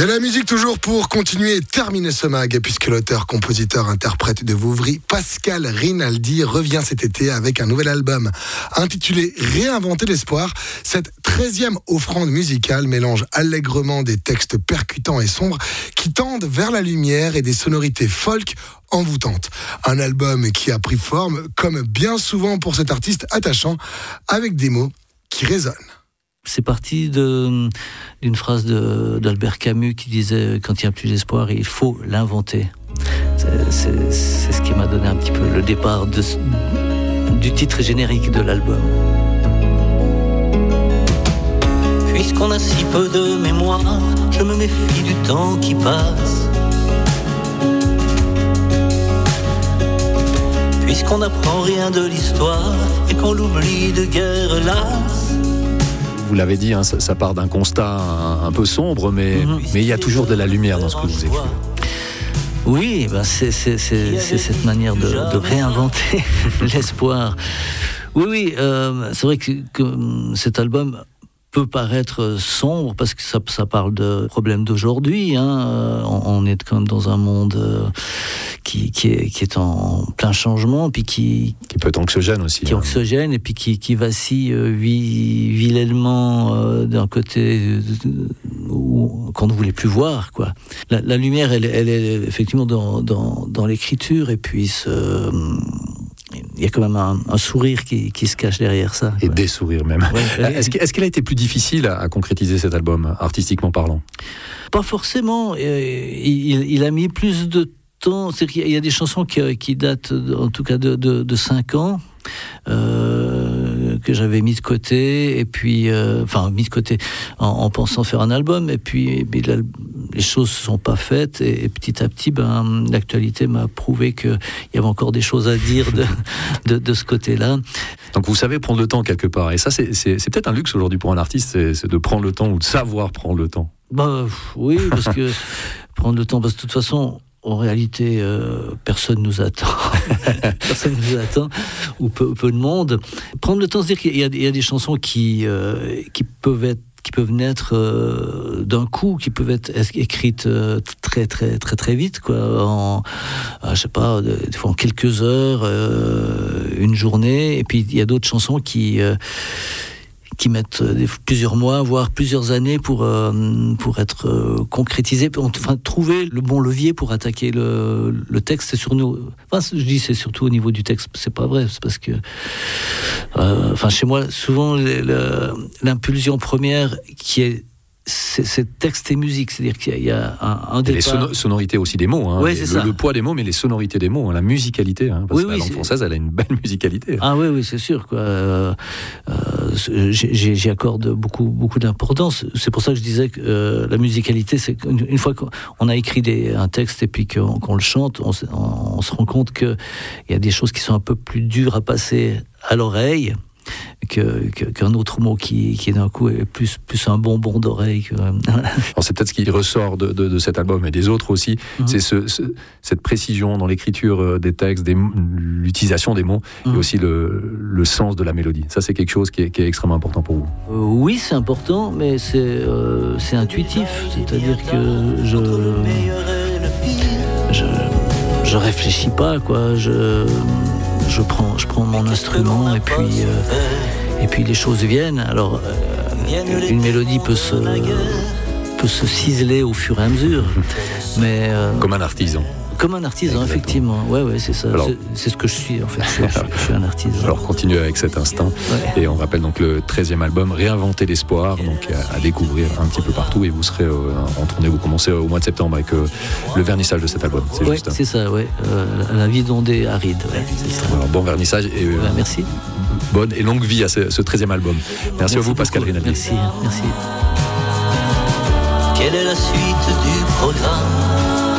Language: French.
De la musique toujours pour continuer et terminer ce mag, puisque l'auteur, compositeur, interprète de Vouvry, Pascal Rinaldi, revient cet été avec un nouvel album intitulé Réinventer l'espoir. Cette 13e offrande musicale mélange allègrement des textes percutants et sombres qui tendent vers la lumière et des sonorités folk envoûtantes. Un album qui a pris forme, comme bien souvent pour cet artiste attachant, avec des mots qui résonnent. C'est parti d'une phrase d'Albert Camus qui disait « Quand il n'y a plus d'espoir, il faut l'inventer ». C'est ce qui m'a donné un petit peu le départ du titre générique de l'album. Puisqu'on a si peu de mémoire, je me méfie du temps qui passe. Puisqu'on n'apprend rien de l'histoire et qu'on l'oublie de guerre lasse. Vous l'avez dit, hein, ça part d'un constat un peu sombre, mais il y a toujours de la lumière dans ce que vous écrivez. Oui, c'est cette manière de réinventer l'espoir. Oui, c'est vrai que cet album peut paraître sombre parce que ça parle de problèmes d'aujourd'hui. On est quand même dans un monde qui est en plein changement, puis qui peut être anxiogène aussi. Qui est anxiogène et puis qui vacille vilainement d'un côté qu'on ne voulait plus voir, quoi. La lumière, elle est effectivement dans l'écriture, et puis il y a quand même un sourire qui se cache derrière ça. Et des sourires même. Ouais. Est-ce qu'il a été plus difficile à concrétiser cet album, artistiquement parlant ? Pas forcément. Il a mis plus de temps. C'est qu'il y a des chansons qui datent en tout cas de 5 ans. Que j'avais mis de côté, et puis mis de côté en pensant faire un album, et puis les choses ne se sont pas faites, et petit à petit l'actualité m'a prouvé qu'il y avait encore des choses à dire de ce côté-là. Donc vous savez prendre le temps quelque part, et ça c'est peut-être un luxe aujourd'hui pour un artiste, c'est de prendre le temps, ou de savoir prendre le temps. Oui, parce que prendre le temps, parce que de toute façon en réalité, personne nous attend. Personne nous attend, ou peu de monde. Prendre le temps de se dire qu'il y a des chansons qui peuvent naître d'un coup, qui peuvent être écrites très très très très vite, quoi. Je sais pas, des fois en quelques heures, une journée. Et puis il y a d'autres chansons qui mettent plusieurs mois, voire plusieurs années pour être concrétisées, enfin trouver le bon levier pour attaquer le texte. C'est sur nous. Je dis c'est surtout au niveau du texte. C'est pas vrai. C'est parce que chez moi souvent l'impulsion première c'est texte et musique, c'est-à-dire qu'il y a un départ. Les sonorités aussi des mots, hein. Ouais, le poids des mots, mais les sonorités des mots, hein, la musicalité, hein, parce que la langue française, elle a une belle musicalité. Ah oui, c'est sûr, quoi. J'y accorde beaucoup d'importance. C'est pour ça que je disais que la musicalité, c'est une fois qu'on a écrit un texte et puis qu'on le chante, on se rend compte qu'il y a des choses qui sont un peu plus dures à passer à l'oreille qu'un autre mot qui d'un coup est plus un bonbon d'oreille. Alors c'est peut-être ce qui ressort de cet album et des autres aussi, c'est cette précision dans l'écriture des textes, l'utilisation des mots, et aussi le sens de la mélodie. Ça, c'est quelque chose qui est extrêmement important pour vous. Oui, c'est important, mais c'est intuitif, c'est-à-dire que je réfléchis pas, quoi. Je prends mon instrument, et puis les choses viennent. Alors une mélodie peut se ciseler au fur et à mesure, mais comme un artisan. Comme un artisan, effectivement. Ouais, c'est ça. Alors, c'est ce que je suis, en fait. Je suis un artisan. Alors, continuez avec cet instant. Ouais. Et on rappelle donc le 13e album, Réinventer l'espoir, donc à découvrir un petit peu partout. Et vous serez en tournée, vous commencez au mois de septembre avec le vernissage de cet album. C'est juste. C'est ça, ouais. La vie d'ondée aride. Ouais, c'est ça. Alors, bon vernissage et merci. Bonne et longue vie à ce 13e album. Merci à vous, Pascal Rinaldi. Merci. Quelle est la suite du programme ?